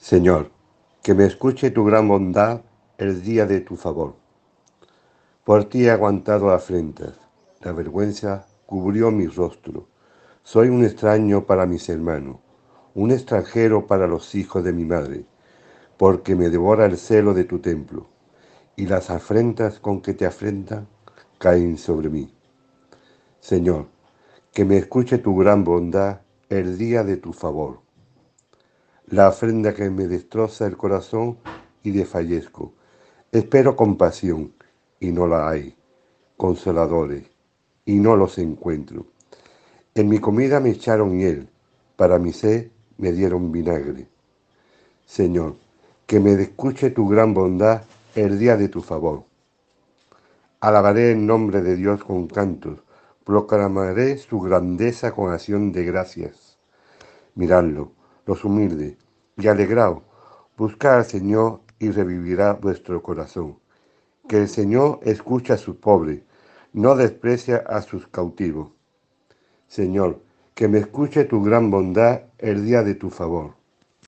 Señor, que me escuche tu gran bondad el día de tu favor. Por ti he aguantado afrentas, la vergüenza cubrió mi rostro. Soy un extraño para mis hermanos, un extranjero para los hijos de mi madre, porque me devora el celo de tu templo, y las afrentas con que te afrentan caen sobre mí. Señor, que me escuche tu gran bondad el día de tu favor. La afrenta que me destroza el corazón y desfallezco. Espero compasión y no la hay, consoladores y no los encuentro. En mi comida me echaron miel, para mi sed me dieron vinagre. Señor, que me escuche tu gran bondad el día de tu favor. Alabaré el nombre de Dios con cantos, proclamaré su grandeza con acción de gracias. Miradlo, los humildes, y alegraos, buscad al Señor y revivirá vuestro corazón. Que el Señor escucha a sus pobres, no desprecia a sus cautivos. Señor, que me escuche tu gran bondad el día de tu favor.